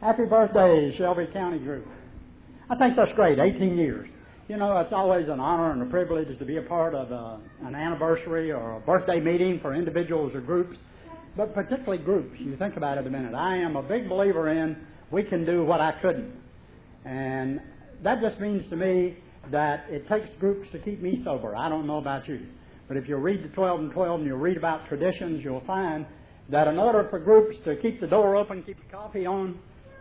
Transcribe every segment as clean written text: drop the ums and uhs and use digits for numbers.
Happy birthday, Shelby County Group. I think that's great, 18 years. You know, it's always an honor and a privilege to be a part of an anniversary or a birthday meeting for individuals or groups, but particularly groups. You think about it a minute. I am a big believer in we can do what I couldn't. And that just means to me that it takes groups to keep me sober. I don't know about you. But if you read the 12 and 12 and you read about traditions, you'll find that in order for groups to keep the door open, keep the coffee on,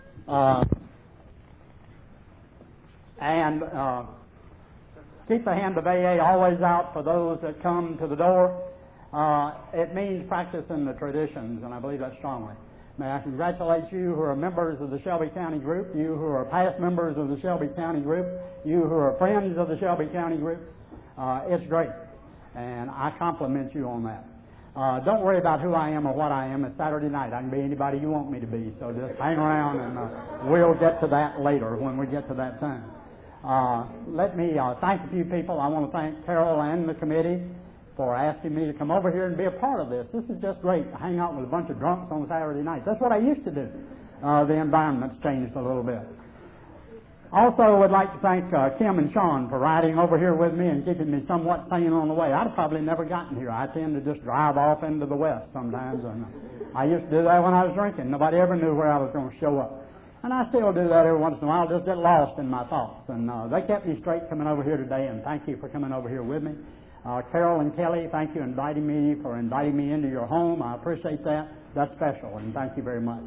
and keep the hand of AA always out for those that come to the door, it means practicing the traditions, and I believe that strongly. May I congratulate you who are members of the Shelby County Group, you who are past members of the Shelby County Group, you who are friends of the Shelby County Group. It's great, and I compliment you on that. Don't worry about who I am or what I am. It's Saturday night. I can be anybody you want me to be, so just hang around, and we'll get to that later when we get to that time. Let me thank a few people. I want to thank Carol and the committee for asking me to come over here and be a part of this. This is just great to hang out with a bunch of drunks on Saturday nights. That's what I used to do. The environment's changed a little bit. Also, would like to thank Kim and Sean for riding over here with me and keeping me somewhat sane on the way. I'd have probably never gotten here. I tend to just drive off into the west sometimes, and I used to do that when I was drinking. Nobody ever knew where I was going to show up. And I still do that every once in a while, just get lost in my thoughts. And they kept me straight coming over here today, and thank you for coming over here with me. Carol and Kelly, thank you for inviting me into your home. I appreciate that. That's special, and thank you very much.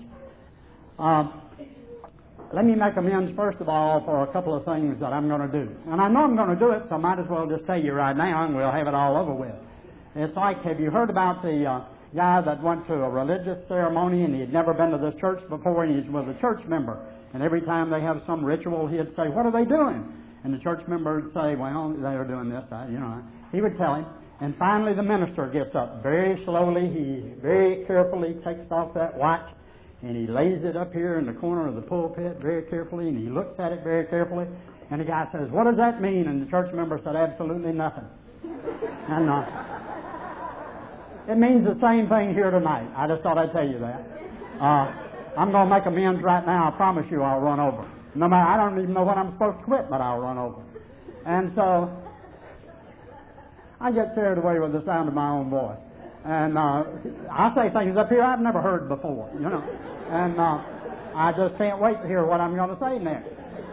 Let me make amends, first of all, for a couple of things that I'm going to do. And I know I'm going to do it, so I might as well just tell you right now, and we'll have it all over with. It's like, have you heard about the guy that went to a religious ceremony and he had never been to this church before, and he was a church member, and every time they have some ritual he'd say, "What are they doing?" And the church member would say, "Well, they're doing this." He would tell him, and finally the minister gets up very slowly. He very carefully takes off that watch and he lays it up here in the corner of the pulpit very carefully, and he looks at it very carefully, and the guy says, "What does that mean?" And the church member said, "Absolutely nothing." And it means the same thing here tonight. I just thought I'd tell you that. I'm going to make amends right now. I promise you I'll run over. No matter, I don't even know when I'm supposed to quit, but I'll run over. And so I get carried away with the sound of my own voice. And I say things up here I've never heard before, And I just can't wait to hear what I'm going to say next.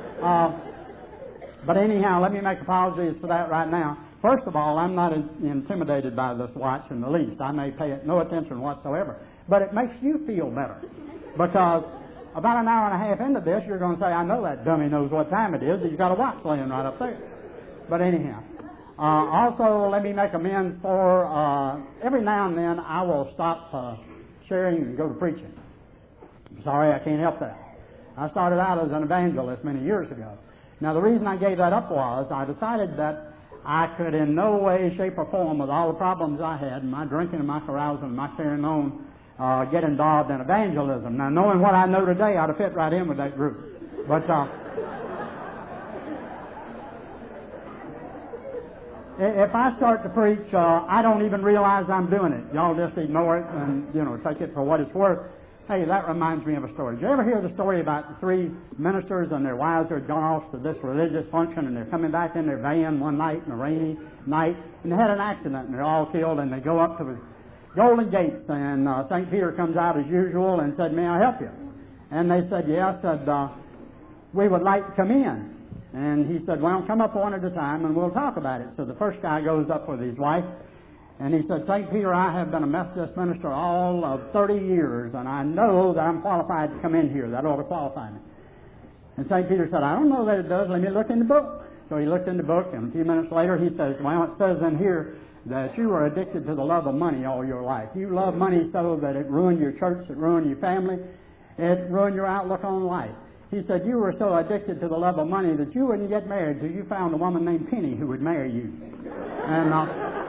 But anyhow, let me make apologies for that right now. First of all, I'm not intimidated by this watch in the least. I may pay it no attention whatsoever. But it makes you feel better. Because about an hour and a half into this, you're going to say, "I know that dummy knows what time it is. He's got a watch laying right up there." But anyhow. Also, let me make amends for every now and then I will stop sharing and go to preaching. I'm sorry, I can't help that. I started out as an evangelist many years ago. Now, the reason I gave that up was I decided that I could in no way, shape, or form, with all the problems I had, my drinking and my carousing and my carrying on, get involved in evangelism. Now, knowing what I know today, I'd have fit right in with that group. But if I start to preach, I don't even realize I'm doing it. Y'all just ignore it and, take it for what it's worth. Hey, that reminds me of a story. Did you ever hear the story about the three ministers and their wives who had gone off to this religious function, and they're coming back in their van one night in a rainy night, and they had an accident, and they're all killed, and they go up to the Golden Gates, and St. Peter comes out as usual and said, "May I help you?" And they said, "Yes." Said, "We would like to come in." And he said, "Well, come up one at a time and we'll talk about it." So the first guy goes up with his wife, and he said, "St. Peter, I have been a Methodist minister all of 30 years, and I know that I'm qualified to come in here. That ought to qualify me." And St. Peter said, "I don't know that it does. Let me look in the book." So he looked in the book, and a few minutes later he says, "Well, it says in here that you were addicted to the love of money all your life. You love money so that it ruined your church, it ruined your family, it ruined your outlook on life." He said, "You were so addicted to the love of money that you wouldn't get married till you found a woman named Penny who would marry you." And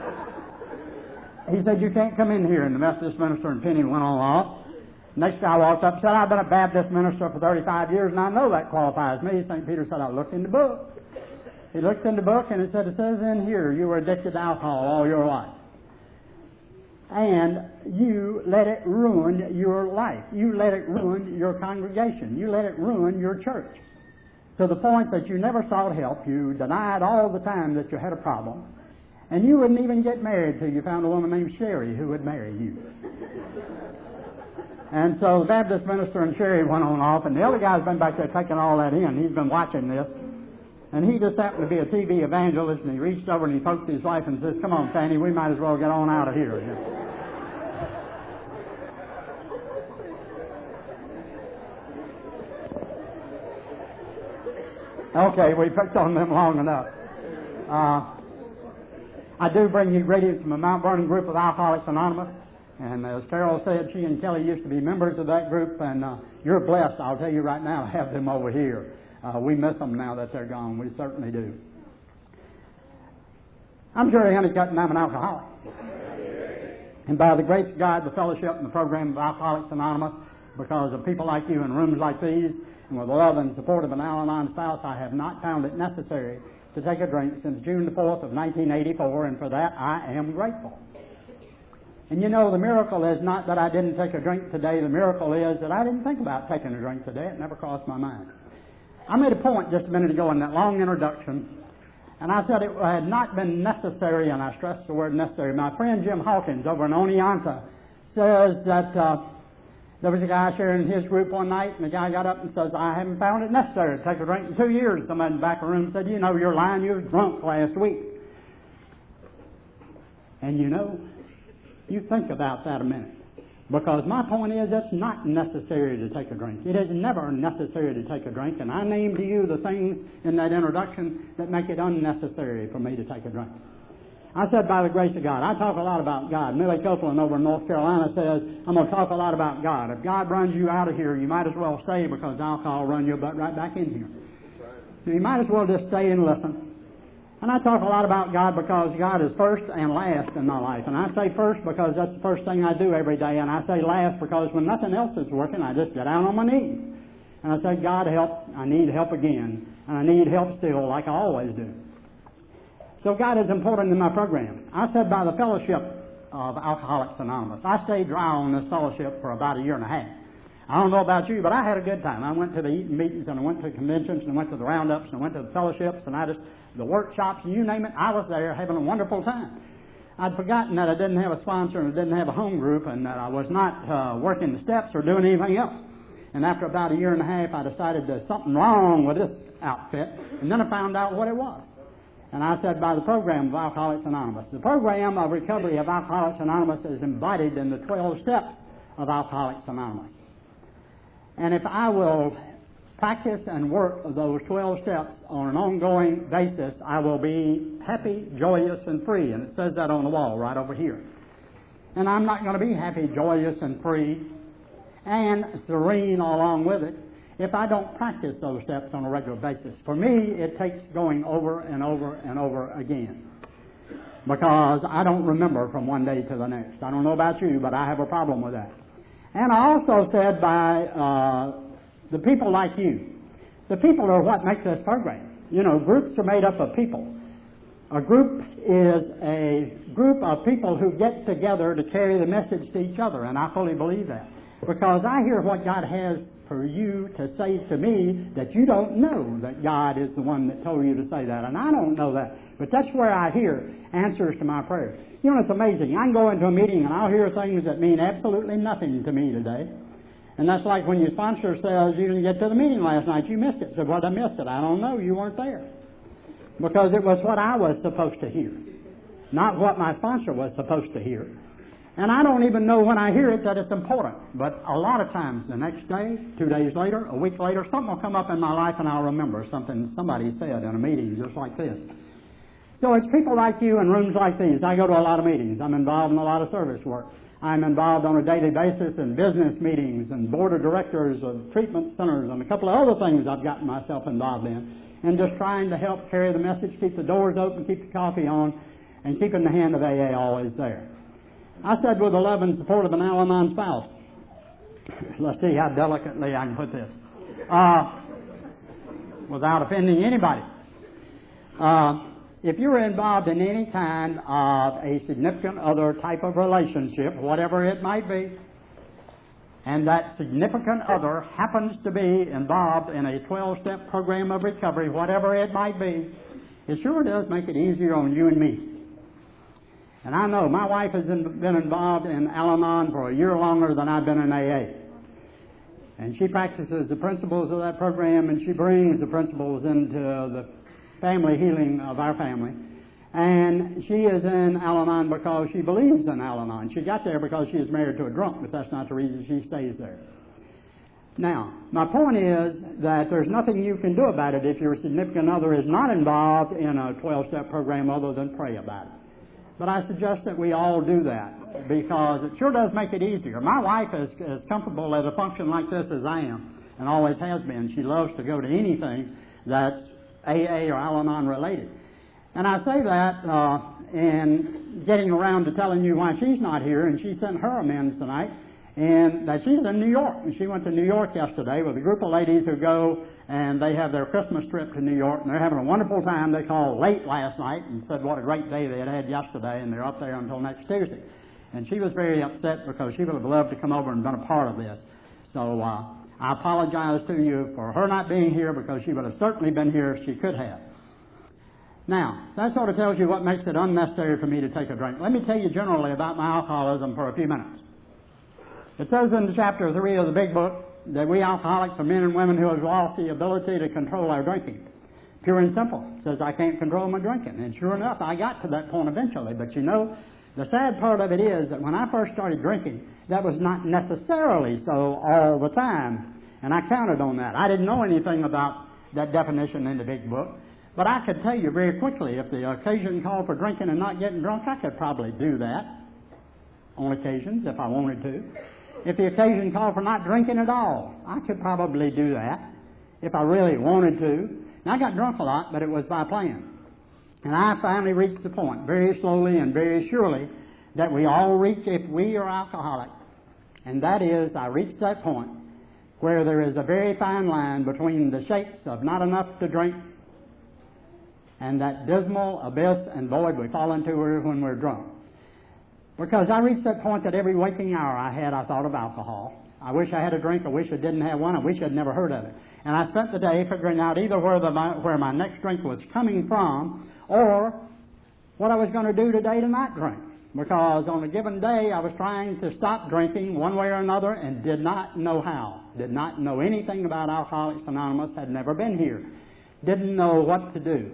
he said, "You can't come in here." And the Methodist minister and Penny went on off. Next guy walked up and said, "I've been a Baptist minister for 35 years, and I know that qualifies me." St. Peter said, "I looked in the book." He looked in the book, and it said, "It says in here you were addicted to alcohol all your life." and you let it ruin your life. You let it ruin your congregation. You let it ruin your church. To the point that you never sought help. You denied all the time that you had a problem. And you wouldn't even get married till you found a woman named Sherry who would marry you. And so the Baptist minister and Sherry went on off, and the other guy's been back there taking all that in. He's been watching this. And he just happened to be a TV evangelist, and he reached over and he poked his wife and says, "Come on, Fanny, we might as well get on out of here." Okay, we picked on them long enough. I do bring you greetings from the Mount Vernon group of Alcoholics Anonymous. And as Carol said, she and Kelly used to be members of that group, and you're blessed, I'll tell you right now, to have them over here. We miss them now that they're gone. We certainly do. I'm Jerry Honeycutt, and I'm an alcoholic. And by the grace of God, the fellowship and the program of Alcoholics Anonymous, because of people like you in rooms like these, and with the love and support of an Al-Anon spouse, I have not found it necessary to take a drink since June the 4th of 1984, and for that I am grateful. And you know, the miracle is not that I didn't take a drink today. The miracle is that I didn't think about taking a drink today. It never crossed my mind. I made a point just a minute ago in that long introduction, and I said it had not been necessary, and I stressed the word necessary. My friend Jim Hawkins over in Oneonta says that there was a guy sharing his group one night, and the guy got up and says, "I haven't found it necessary to take a drink in 2 years." Somebody in the back of the room said, "You know, you're lying. You were drunk last week." And you know, you think about that a minute. Because my point is, it's not necessary to take a drink. It is never necessary to take a drink. And I named to you the things in that introduction that make it unnecessary for me to take a drink. I said, by the grace of God. I talk a lot about God. Millie Copeland over in North Carolina says, I'm going to talk a lot about God. If God runs you out of here, you might as well stay, because alcohol will run your butt right back in here. So you might as well just stay and listen. And I talk a lot about God because God is first and last in my life. And I say first because that's the first thing I do every day. And I say last because when nothing else is working, I just get down on my knees. And I say, God help, I need help again. And I need help still, like I always do. So God is important in my program. I said by the fellowship of Alcoholics Anonymous. I stayed dry on this fellowship for about a year and a half. I don't know about you, but I had a good time. I went to the eating meetings, and I went to conventions, and I went to the roundups, and I went to the fellowships, and the workshops, you name it, I was there having a wonderful time. I'd forgotten that I didn't have a sponsor and I didn't have a home group, and that I was not working the steps or doing anything else. And after about a year and a half, I decided there's something wrong with this outfit, and then I found out what it was. And I said, by the program of Alcoholics Anonymous. The program of recovery of Alcoholics Anonymous is embodied in the 12 steps of Alcoholics Anonymous. And if I will practice and work those 12 steps on an ongoing basis, I will be happy, joyous, and free. And it says that on the wall right over here. And I'm not going to be happy, joyous, and free and serene along with it if I don't practice those steps on a regular basis. For me, it takes going over and over and over again, because I don't remember from one day to the next. I don't know about you, but I have a problem with that. And I also said by the people like you. The people are what make this program. You know, groups are made up of people. A group is a group of people who get together to carry the message to each other, and I fully believe that. Because I hear what God has for you to say to me that you don't know that God is the one that told you to say that, and I don't know that. But that's where I hear answers to my prayers. You know, it's amazing. I can go into a meeting and I'll hear things that mean absolutely nothing to me today. And that's like when your sponsor says, you didn't get to the meeting last night, you missed it. So what, I missed it? I don't know, you weren't there. Because it was what I was supposed to hear, not what my sponsor was supposed to hear. And I don't even know when I hear it that it's important. But a lot of times, the next day, 2 days later, a week later, something will come up in my life and I'll remember something somebody said in a meeting just like this. So it's people like you in rooms like these. I go to a lot of meetings. I'm involved in a lot of service work. I'm involved on a daily basis in business meetings and board of directors of treatment centers and a couple of other things I've gotten myself involved in. And just trying to help carry the message, keep the doors open, keep the coffee on, and keeping the hand of AA always there. I said with the love and support of an Al-Anon spouse. Let's see how delicately I can put this. Without offending anybody. if you're involved in any kind of a significant other type of relationship, whatever it might be, and that significant other happens to be involved in a 12-step program of recovery, whatever it might be, it sure does make it easier on you and me. And I know my wife has been involved in Al-Anon for a year longer than I've been in AA. And she practices the principles of that program, and she brings the principles into the family healing of our family. And she is in Al-Anon because she believes in Al-Anon. She got there because she is married to a drunk, but that's not the reason she stays there. Now, my point is that there's nothing you can do about it if your significant other is not involved in a 12-step program other than pray about it. But I suggest that we all do that because it sure does make it easier. My wife is as comfortable at a function like this as I am, and always has been. She loves to go to anything that's AA or Al-Anon related. And I say that in getting around to telling you why she's not here, and she sent her amends tonight, and that she's in New York. And she went to New York yesterday with a group of ladies who go and they have their Christmas trip to New York, and they're having a wonderful time. They called late last night and said what a great day they had yesterday, and they're up there until next Tuesday. And she was very upset because she would have loved to come over and been a part of this. So I apologize to you for her not being here because she would have certainly been here if she could have. Now, that sort of tells you what makes it unnecessary for me to take a drink. Let me tell you generally about my alcoholism for a few minutes. It says in chapter 3 of the big book that we alcoholics are men and women who have lost the ability to control our drinking. Pure and simple. It says I can't control my drinking. And sure enough, I got to that point eventually. But you know, the sad part of it is that when I first started drinking, that was not necessarily so all the time. And I counted on that. I didn't know anything about that definition in the big book. But I could tell you very quickly, if the occasion called for drinking and not getting drunk, I could probably do that on occasions if I wanted to. If the occasion called for not drinking at all, I could probably do that if I really wanted to. Now, I got drunk a lot, but it was by plan. And I finally reached the point, very slowly and very surely, that we all reach if we are alcoholic. And that is, I reached that point where there is a very fine line between the shapes of not enough to drink and that dismal abyss and void we fall into when we're drunk. Because I reached that point that every waking hour I thought of alcohol. I wish I had a drink. I wish I didn't have one. I wish I'd never heard of it. And I spent the day figuring out either where my next drink was coming from or what I was going to do today to not drink. Because on a given day I was trying to stop drinking one way or another and did not know how. Did not know anything about Alcoholics Anonymous. Had never been here. Didn't know what to do.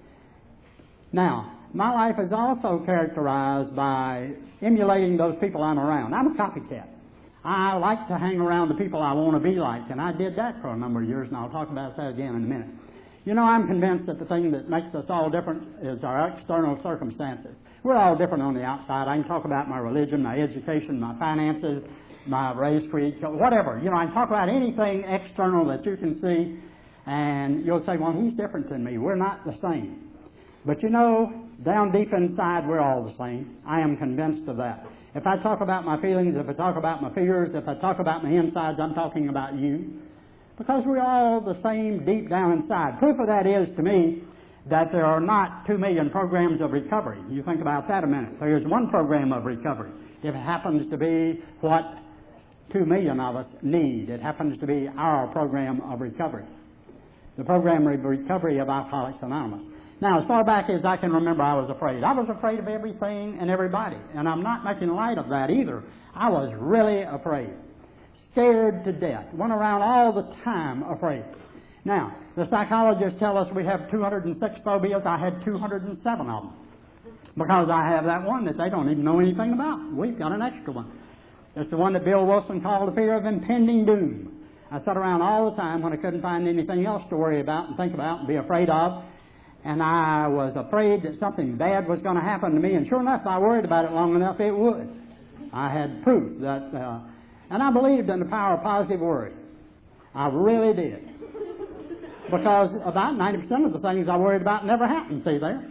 Now, my life is also characterized by emulating those people I'm around. I'm a copycat. I like to hang around the people I want to be like, and I did that for a number of years, and I'll talk about that again in a minute. You know, I'm convinced that the thing that makes us all different is our external circumstances. We're all different on the outside. I can talk about my religion, my education, my finances, my race, creed, whatever. You know, I can talk about anything external that you can see, and you'll say, well, he's different than me. We're not the same. But you know, down deep inside, we're all the same. I am convinced of that. If I talk about my feelings, if I talk about my fears, if I talk about my insides, I'm talking about you. Because we're all the same deep down inside. Proof of that is, to me, that there are not 2 million programs of recovery. You think about that a minute. There is one program of recovery. If it happens to be what 2 million of us need, it happens to be our program of recovery. The program of recovery of Alcoholics Anonymous. Now, as far back as I can remember, I was afraid. I was afraid of everything and everybody. And I'm not making light of that either. I was really afraid. Scared to death. Went around all the time afraid. Now, the psychologists tell us we have 206 phobias. I had 207 of them. Because I have that one that they don't even know anything about. We've got an extra one. It's the one that Bill Wilson called the fear of impending doom. I sat around all the time when I couldn't find anything else to worry about and think about and be afraid of. And I was afraid that something bad was going to happen to me. And sure enough, if I worried about it long enough, it would. I had proof that, and I believed in the power of positive worry. I really did. Because about 90% of the things I worried about never happened, see there?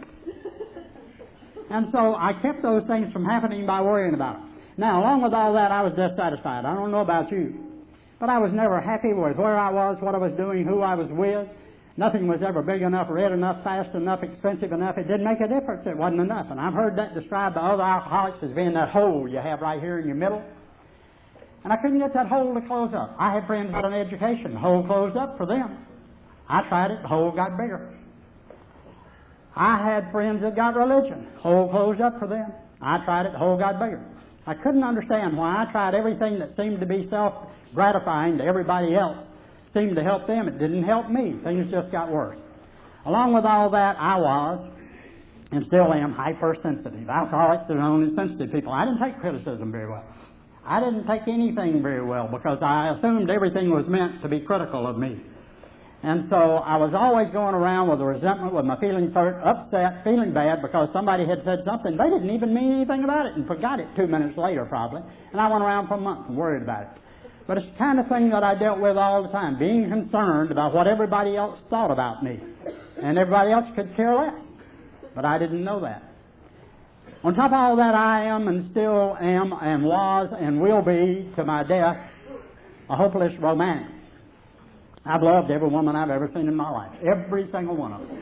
And so I kept those things from happening by worrying about them. Now, along with all that, I was dissatisfied. I don't know about you. But I was never happy with where I was, what I was doing, who I was with. Nothing was ever big enough, red enough, fast enough, expensive enough. It didn't make a difference. It wasn't enough. And I've heard that described by other alcoholics as being that hole you have right here in your middle. And I couldn't get that hole to close up. I had friends with an education. The hole closed up for them. I tried it. The hole got bigger. I had friends that got religion. The hole closed up for them. I tried it. The hole got bigger. I couldn't understand why I tried everything that seemed to be self-gratifying to everybody else. Seemed to help them. It didn't help me. Things just got worse. Along with all that, I was, and still am, hypersensitive. Alcoholics are only sensitive people. I didn't take criticism very well. I didn't take anything very well because I assumed everything was meant to be critical of me. And so I was always going around with a resentment, with my feelings hurt, upset, feeling bad because somebody had said something. They didn't even mean anything about it and forgot it 2 minutes later probably. And I went around for months and worried about it. But it's the kind of thing that I dealt with all the time, being concerned about what everybody else thought about me. And everybody else could care less. But I didn't know that. On top of all that, I am and still am and was and will be to my death a hopeless romantic. I've loved every woman I've ever seen in my life. Every single one of them.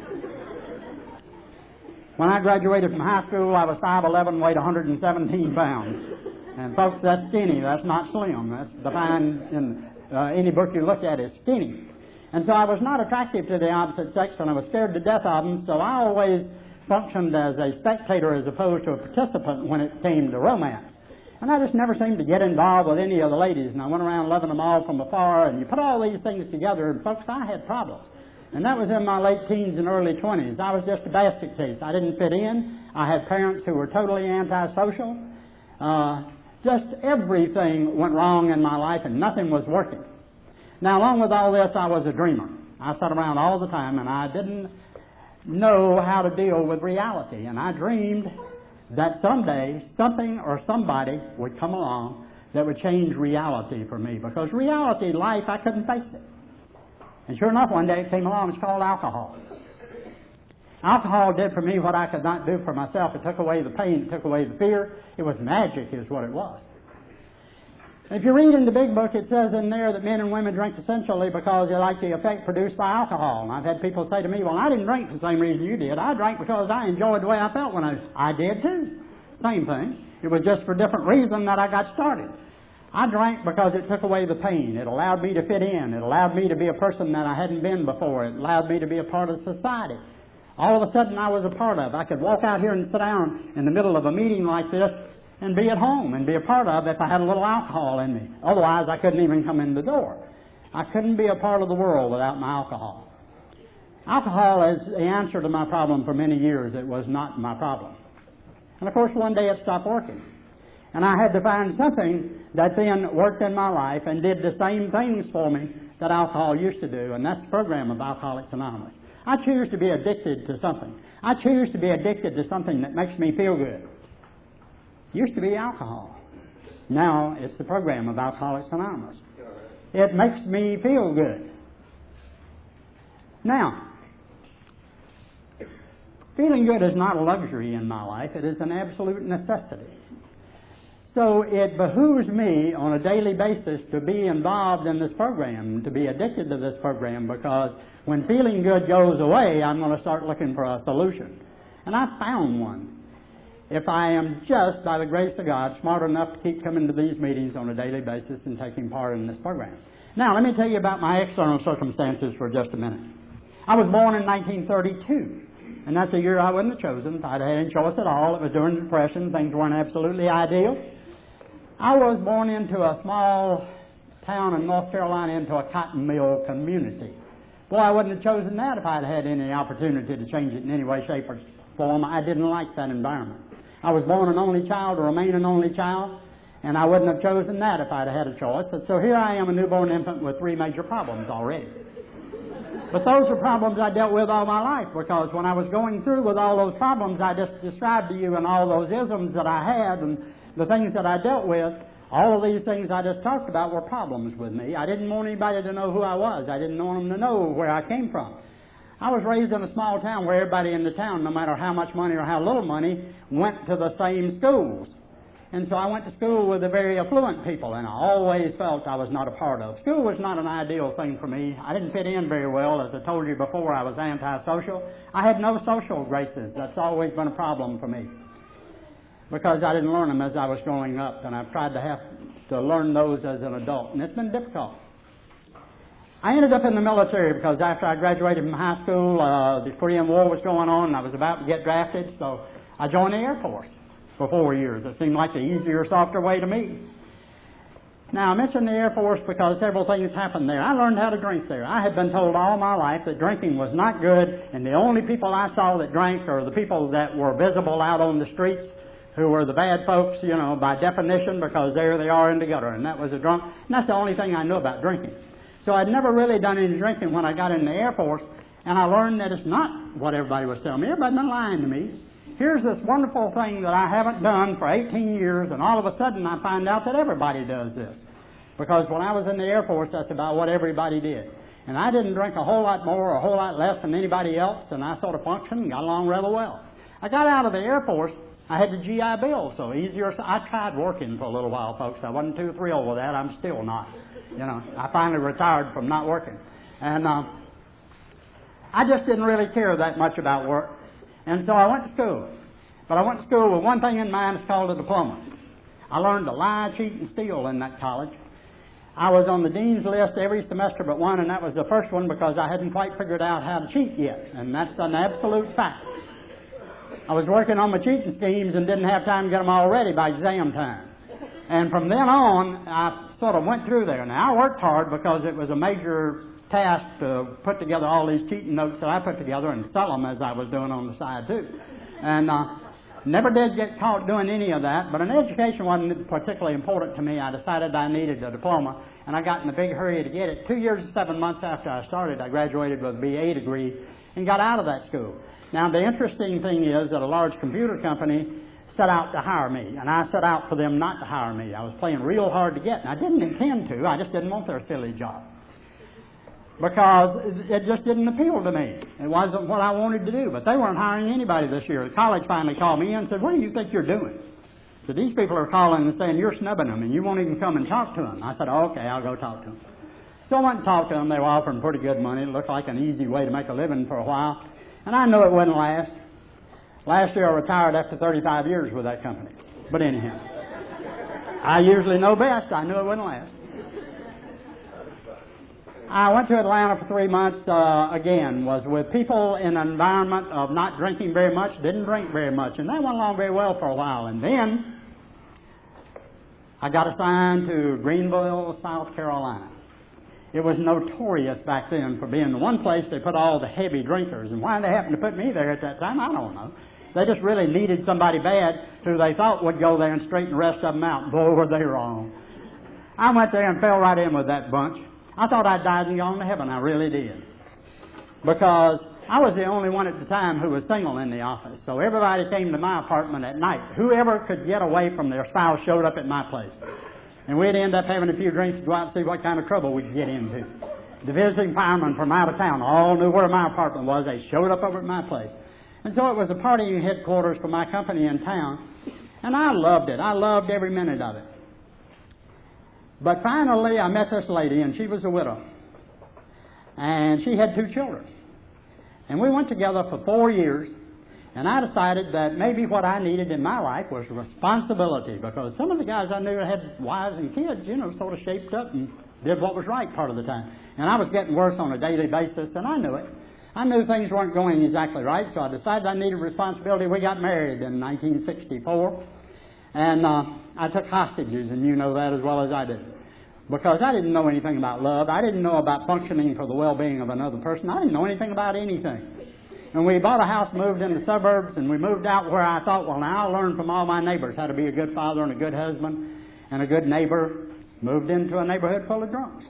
When I graduated from high school, I was 5'11", weighed 117 pounds. And folks, that's skinny. That's not slim. That's defined in any book you look at as skinny. And so I was not attractive to the opposite sex, and I was scared to death of them, so I always functioned as a spectator as opposed to a participant when it came to romance. And I just never seemed to get involved with any of the ladies, and I went around loving them all from afar, and you put all these things together, and folks, I had problems. And that was in my late teens and early 20s. I was just a basket case. I didn't fit in. I had parents who were totally antisocial. Just everything went wrong in my life, and nothing was working. Now, along with all this, I was a dreamer. I sat around all the time, and I didn't know how to deal with reality. And I dreamed that someday something or somebody would come along that would change reality for me. Because reality, life, I couldn't face it. And sure enough, one day it came along. It's called alcohol. Alcohol did for me what I could not do for myself. It took away the pain. It took away the fear. It was magic is what it was. If you read in the big book, it says in there that men and women drink essentially because they like the effect produced by alcohol. And I've had people say to me, well, I didn't drink for the same reason you did. I drank because I enjoyed the way I felt when I did too. Same thing. It was just for a different reason that I got started. I drank because it took away the pain. It allowed me to fit in. It allowed me to be a person that I hadn't been before. It allowed me to be a part of society. All of a sudden I was a part of. I could walk out here and sit down in the middle of a meeting like this and be at home and be a part of if I had a little alcohol in me. Otherwise, I couldn't even come in the door. I couldn't be a part of the world without my alcohol. Alcohol is the answer to my problem for many years. It was not my problem. And of course, one day it stopped working. And I had to find something that then worked in my life and did the same things for me that alcohol used to do, and that's the program of Alcoholics Anonymous. I choose to be addicted to something. I choose to be addicted to something that makes me feel good. Used to be alcohol. Now it's the program of Alcoholics Anonymous. It makes me feel good. Now, feeling good is not a luxury in my life. It is an absolute necessity. So it behooves me on a daily basis to be involved in this program, to be addicted to this program, because when feeling good goes away, I'm going to start looking for a solution. And I found one. If I am just, by the grace of God, smart enough to keep coming to these meetings on a daily basis and taking part in this program. Now, let me tell you about my external circumstances for just a minute. I was born in 1932, and that's a year I wouldn't have chosen if I'd had any choice at all. It was during the Depression. Things weren't absolutely ideal. I was born into a small town in North Carolina, into a cotton mill community. Boy, I wouldn't have chosen that if I'd had any opportunity to change it in any way, shape, or form. I didn't like that environment. I was born an only child, or remain an only child, and I wouldn't have chosen that if I'd had a choice. And so here I am, a newborn infant with 3 major problems already. But those are problems I dealt with all my life, because when I was going through with all those problems I just described to you, and all those isms that I had, and the things that I dealt with, all of these things I just talked about were problems with me. I didn't want anybody to know who I was. I didn't want them to know where I came from. I was raised in a small town where everybody in the town, no matter how much money or how little money, went to the same schools. And so I went to school with the very affluent people, and I always felt I was not a part of. School was not an ideal thing for me. I didn't fit in very well. As I told you before, I was antisocial. I had no social graces. That's always been a problem for me, because I didn't learn them as I was growing up, and I've tried to learn those as an adult, and it's been difficult. I ended up in the military because after I graduated from high school, the Korean War was going on, and I was about to get drafted, so I joined the Air Force for 4 years. It seemed like the easier, softer way to me. Now, I mention the Air Force because several things happened there. I learned how to drink there. I had been told all my life that drinking was not good, and the only people I saw that drank are the people that were visible out on the streets, who were the bad folks, by definition, because there they are in the gutter, and that was a drunk. And that's the only thing I knew about drinking. So I'd never really done any drinking when I got in the Air Force, and I learned that it's not what everybody was telling me. Everybody's been lying to me. Here's this wonderful thing that I haven't done for 18 years, and all of a sudden I find out that everybody does this. Because when I was in the Air Force, that's about what everybody did. And I didn't drink a whole lot more or a whole lot less than anybody else, and I sort of functioned and got along rather well. I got out of the Air Force. I had the GI Bill, so easier. I tried working for a little while, folks. I wasn't too thrilled with that. I'm still not. I finally retired from not working. And I just didn't really care that much about work. And so I went to school. But I went to school with one thing in mind. It's called a diploma. I learned to lie, cheat, and steal in that college. I was on the dean's list every semester but one, and that was the first one because I hadn't quite figured out how to cheat yet. And that's an absolute fact. I was working on my cheating schemes and didn't have time to get them all ready by exam time. And from then on, I sort of went through there. Now, I worked hard because it was a major task to put together all these cheating notes that I put together and sell them as I was doing on the side, too. And never did get caught doing any of that, but an education wasn't particularly important to me. I decided I needed a diploma, and I got in a big hurry to get it. 2 years and 7 months after I started, I graduated with a BA degree and got out of that school. Now, the interesting thing is that a large computer company set out to hire me, and I set out for them not to hire me. I was playing real hard to get, and I didn't intend to. I just didn't want their silly job because it just didn't appeal to me. It wasn't what I wanted to do, but they weren't hiring anybody this year. The college finally called me and said, "What do you think you're doing?" So these people are calling and saying, "You're snubbing them, and you won't even come and talk to them." I said, "Okay, I'll go talk to them." So I went and talked to them. They were offering pretty good money. It looked like an easy way to make a living for a while. And I knew it wouldn't last. Last year I retired after 35 years with that company. But anyhow, I usually know best. I knew it wouldn't last. I went to Atlanta for 3 months, again, was with people in an environment of not drinking very much, didn't drink very much, and that went along very well for a while. And then I got assigned to Greenville, South Carolina. It was notorious back then for being the one place they put all the heavy drinkers, and why they happened to put me there at that time, I don't know. They just really needed somebody bad who they thought would go there and straighten the rest of them out. Boy, were they wrong. I went there and fell right in with that bunch. I thought I'd died and gone to heaven. I really did. Because I was the only one at the time who was single in the office. So everybody came to my apartment at night. Whoever could get away from their spouse showed up at my place. And we'd end up having a few drinks to go out and see what kind of trouble we'd get into. The visiting firemen from out of town all knew where my apartment was. They showed up over at my place. And so it was a partying headquarters for my company in town. And I loved it. I loved every minute of it. But finally, I met this lady, and she was a widow. And she had 2 children. And we went together for 4 years, and I decided that maybe what I needed in my life was responsibility, because some of the guys I knew had wives and kids, sort of shaped up and did what was right part of the time. And I was getting worse on a daily basis, and I knew it. I knew things weren't going exactly right, so I decided I needed responsibility. We got married in 1964. And I took hostages, and you know that as well as I do. Because I didn't know anything about love. I didn't know about functioning for the well-being of another person. I didn't know anything about anything. And we bought a house, moved in the suburbs, and we moved out where I thought, well, now I'll learn from all my neighbors how to be a good father and a good husband and a good neighbor. Moved into a neighborhood full of drunks.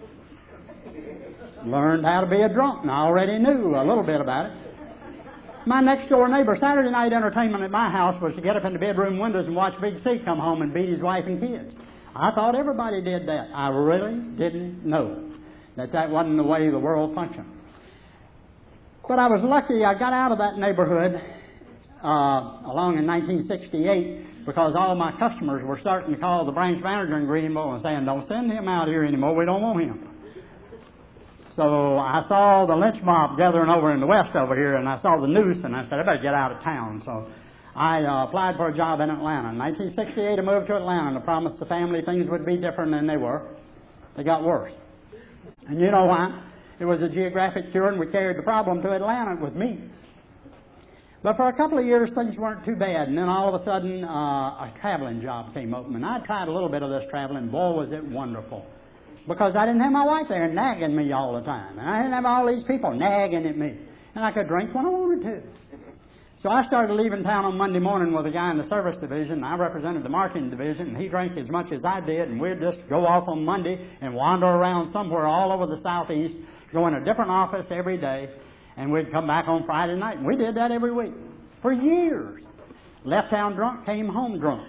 Learned how to be a drunk, and I already knew a little bit about it. My next-door neighbor, Saturday night entertainment at my house was to get up in the bedroom windows and watch Big C come home and beat his wife and kids. I thought everybody did that. I really didn't know that wasn't the way the world functioned. But I was lucky. I got out of that neighborhood along in 1968 because all my customers were starting to call the branch manager in Greenville and saying, don't send him out here anymore, we don't want him. So I saw the lynch mob gathering over in the west over here, and I saw the noose, and I said, I better get out of town. So I applied for a job in Atlanta. In 1968, I moved to Atlanta, and I promised the family things would be different than they were. They got worse. And you know why? It was a geographic cure, and we carried the problem to Atlanta with me. But for a couple of years, things weren't too bad, and then all of a sudden, a traveling job came open, and I tried a little bit of this traveling. Boy, was it wonderful. Because I didn't have my wife there nagging me all the time. And I didn't have all these people nagging at me. And I could drink when I wanted to. So I started leaving town on Monday morning with a guy in the service division. I represented the marketing division, and he drank as much as I did, and we'd just go off on Monday and wander around somewhere all over the southeast, go in a different office every day, and we'd come back on Friday night. And we did that every week for years. Left town drunk, came home drunk.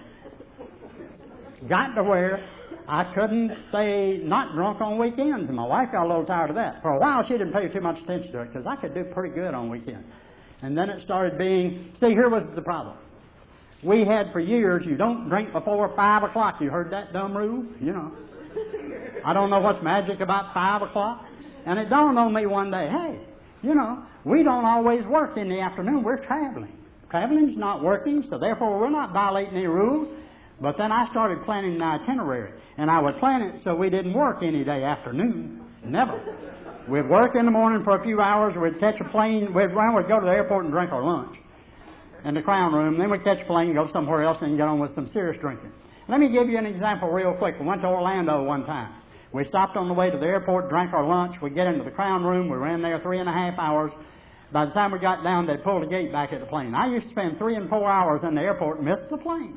Got to where I couldn't stay not drunk on weekends, and my wife got a little tired of that. For a while, she didn't pay too much attention to it because I could do pretty good on weekends. And then it started being, see, here was the problem. We had for years, you don't drink before 5 o'clock. You heard that dumb rule? You know. I don't know what's magic about 5 o'clock. And it dawned on me one day, hey, you know, we don't always work in the afternoon. We're traveling. Traveling's not working, so therefore we're not violating any rules. But then I started planning an itinerary, and I would plan it so we didn't work any day afternoon. Never. We'd work in the morning for a few hours, we'd catch a plane, we'd go to the airport and drink our lunch in the Crown Room, then we'd catch a plane, go somewhere else, and get on with some serious drinking. Let me give you an example real quick. We went to Orlando one time. We stopped on the way to the airport, drank our lunch, we get into the Crown Room, we ran there 3.5 hours. By the time we got down, they'd pull the gate back at the plane. I used to spend 3 and 4 hours in the airport and miss the plane.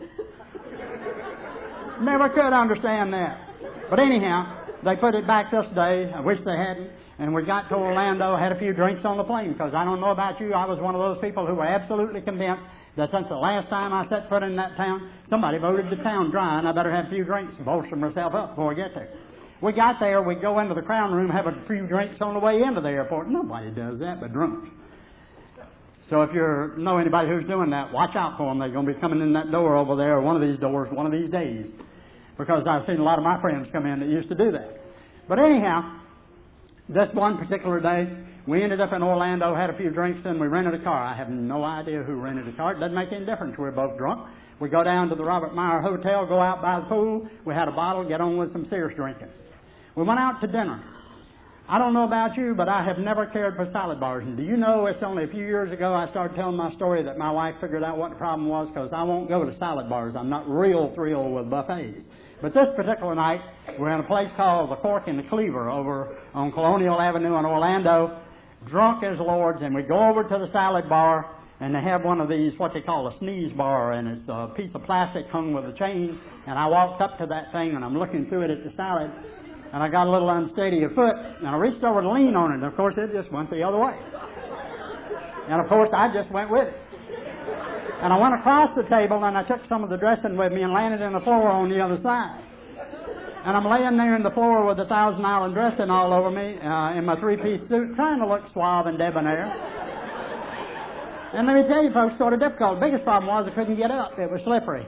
Never could understand that. But anyhow, they put it back this day. I wish they hadn't. And we got to Orlando, had a few drinks on the plane, because I don't know about you, I was one of those people who were absolutely convinced that since the last time I set foot in that town, somebody voted the town dry, and I better have a few drinks to bolster myself up before I get there. We got there, we go into the Crown Room, have a few drinks on the way into the airport. Nobody does that but drunks. So if you know anybody who's doing that, watch out for them. They're going to be coming in that door over there, or one of these doors, one of these days. Because I've seen a lot of my friends come in that used to do that. But anyhow, this one particular day, we ended up in Orlando, had a few drinks, and we rented a car. I have no idea who rented a car. It doesn't make any difference. We're both drunk. We go down to the Robert Meyer Hotel, go out by the pool. We had a bottle, get on with some serious drinking. We went out to dinner. I don't know about you, but I have never cared for salad bars. And do you know, it's only a few years ago I started telling my story that my wife figured out what the problem was, because I won't go to salad bars. I'm not real thrilled with buffets. But this particular night, we're in a place called the Cork and the Cleaver over on Colonial Avenue in Orlando, drunk as lords, and we go over to the salad bar, and they have one of these, what they call a sneeze bar, and it's a piece of plastic hung with a chain, and I walked up to that thing, and I'm looking through it at the salad, and I got a little unsteady of foot, and I reached over to lean on it, and of course it just went the other way. And of course I just went with it. And I went across the table, and I took some of the dressing with me and landed on the floor on the other side. And I'm laying there in the floor with the Thousand Island dressing all over me in my three-piece suit, trying to look suave and debonair. And let me tell you, folks, sort of difficult. The biggest problem was I couldn't get up. It was slippery.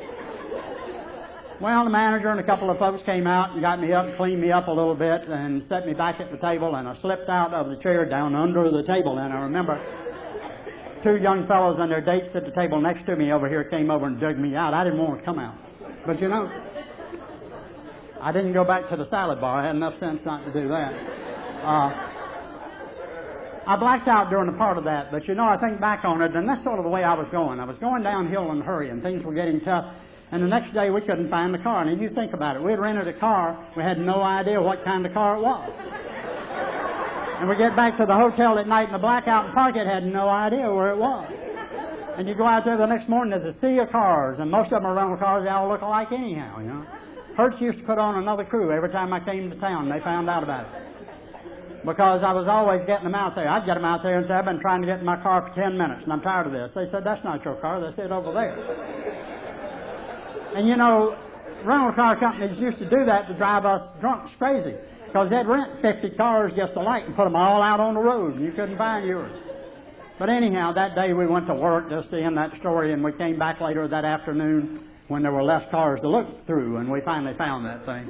Well, the manager and a couple of folks came out and got me up and cleaned me up a little bit and set me back at the table, and I slipped out of the chair down under the table. And I remember 2 young fellows and their dates at the table next to me over here came over and dug me out. I didn't want to come out. But you know, I didn't go back to the salad bar. I had enough sense not to do that. I blacked out during a part of that, but you know, I think back on it, and that's sort of the way I was going. I was going downhill in a hurry, and things were getting tough. And the next day we couldn't find the car. And you think about it, we had rented a car, we had no idea what kind of car it was. And we get back to the hotel at night in the blackout and park it, had no idea where it was. And you go out there the next morning, there's a sea of cars, and most of them are rental cars, they all look alike anyhow, you know. Hertz used to put on another crew every time I came to town, and they found out about it. Because I was always getting them out there. I'd get them out there and say, I've been trying to get in my car for 10 minutes, and I'm tired of this. They said, that's not your car, they said over there. And you know, rental car companies used to do that to drive us drunks crazy. Because they'd rent 50 cars just alike and put them all out on the road, and you couldn't find yours. But anyhow, that day we went to work, just to end that story, and we came back later that afternoon when there were less cars to look through, and we finally found that thing.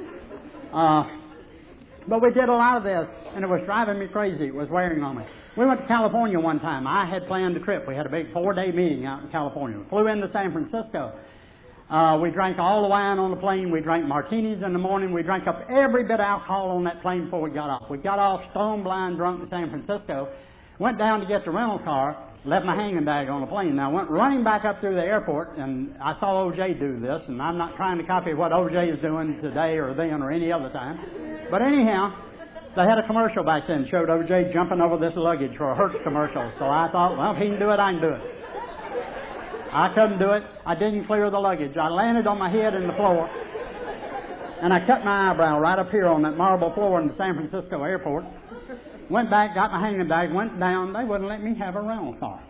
But we did a lot of this, and it was driving me crazy. It was wearing on me. We went to California one time. I had planned a trip. We had a big 4-day meeting out in California. We flew into San Francisco. We drank all the wine on the plane. We drank martinis in the morning. We drank up every bit of alcohol on that plane before we got off. We got off stone blind drunk in San Francisco, went down to get the rental car, left my hanging bag on the plane. Now, I went running back up through the airport, and I saw O.J. do this, and I'm not trying to copy what O.J. is doing today or then or any other time. But anyhow, they had a commercial back then, showed O.J. jumping over this luggage for a Hertz commercial. So I thought, well, if he can do it, I can do it. I couldn't do it. I didn't clear the luggage. I landed on my head in the floor, and I cut my eyebrow right up here on that marble floor in the San Francisco airport. Went back, got my hanging bag, went down. They wouldn't let me have a rental car.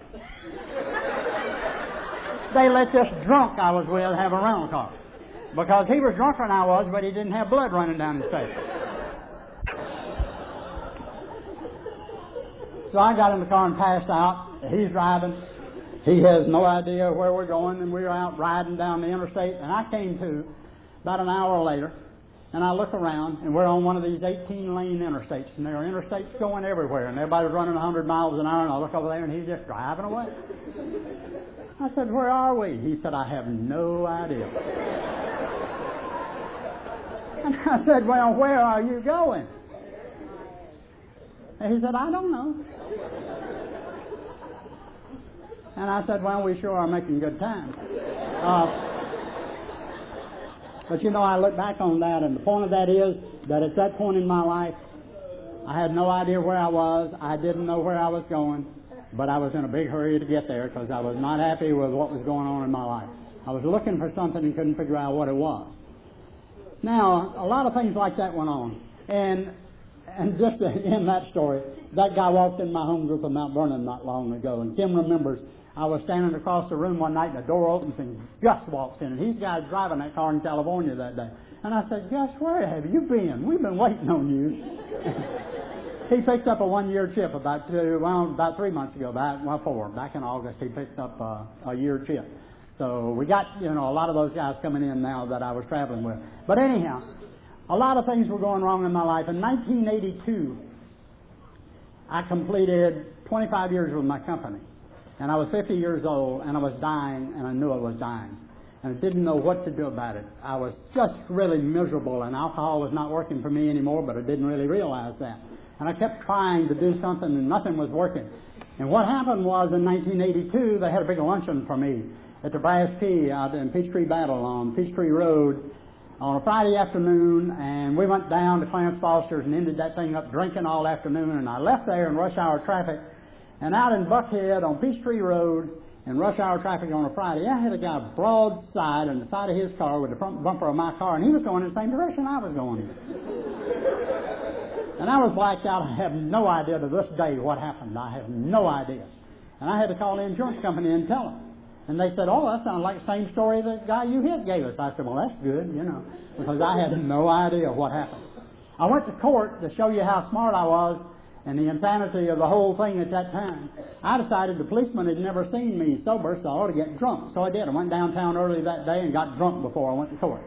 They let this drunk I was with have a rental car. Because he was drunker than I was, but he didn't have blood running down his face. So I got in the car and passed out. He's driving. He has no idea where we're going, and we're out riding down the interstate. And I came to about an hour later, and I look around, and we're on one of these 18-lane interstates, and there are interstates going everywhere, and everybody's running 100 miles an hour, and I look over there, and he's just driving away. I said, where are we? He said, I have no idea. And I said, well, where are you going? And he said, I don't know. And I said, well, we sure are making good time. But you know, I look back on that, and the point of that is that at that point in my life, I had no idea where I was. I didn't know where I was going, but I was in a big hurry to get there because I was not happy with what was going on in my life. I was looking for something and couldn't figure out what it was. Now, a lot of things like that went on. And just to end that story, that guy walked in my home group in Mount Vernon not long ago, and Kim remembers I was standing across the room one night, and the door opens, and Gus walks in, and he's the guy driving that car in California that day. And I said, Gus, where have you been? We've been waiting on you. He picked up a one-year chip about 3 months ago, back in August, he picked up a year chip. So we got, a lot of those guys coming in now that I was traveling with. But anyhow, a lot of things were going wrong in my life. In 1982, I completed 25 years with my company. And I was 50 years old, and I was dying, and I knew I was dying. And I didn't know what to do about it. I was just really miserable, and alcohol was not working for me anymore, but I didn't really realize that. And I kept trying to do something, and nothing was working. And what happened was, in 1982, they had a big luncheon for me at the Brass Key out in Peachtree Battle on Peachtree Road on a Friday afternoon, and we went down to Clarence Foster's and ended that thing up drinking all afternoon, and I left there in rush hour traffic. And out in Buckhead on Peachtree Road in rush hour traffic on a Friday, I had a guy broadside on the side of his car with the front bumper of my car, and he was going in the same direction I was going in. And I was blacked out. I have no idea to this day what happened. I have no idea. And I had to call the insurance company and tell them. And they said, oh, that sounds like the same story the guy you hit gave us. I said, well, that's good, because I had no idea what happened. I went to court to show you how smart I was and the insanity of the whole thing at that time. I decided the policeman had never seen me sober, so I ought to get drunk. So I did. I went downtown early that day and got drunk before I went to court.